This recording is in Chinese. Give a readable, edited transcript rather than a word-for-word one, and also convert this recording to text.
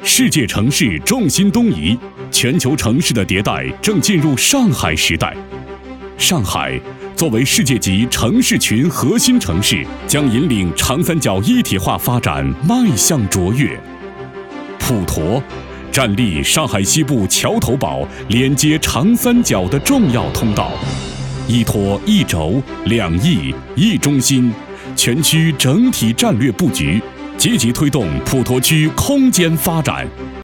世界城市重心东移，全球城市的迭代正进入上海时代。上海作为世界级城市群核心城市，将引领长三角一体化发展迈向卓越。普陀站立上海西部桥头堡，连接长三角的重要通道，依托一轴、两翼、一中心，全区整体战略布局，积极推动普陀区空间发展。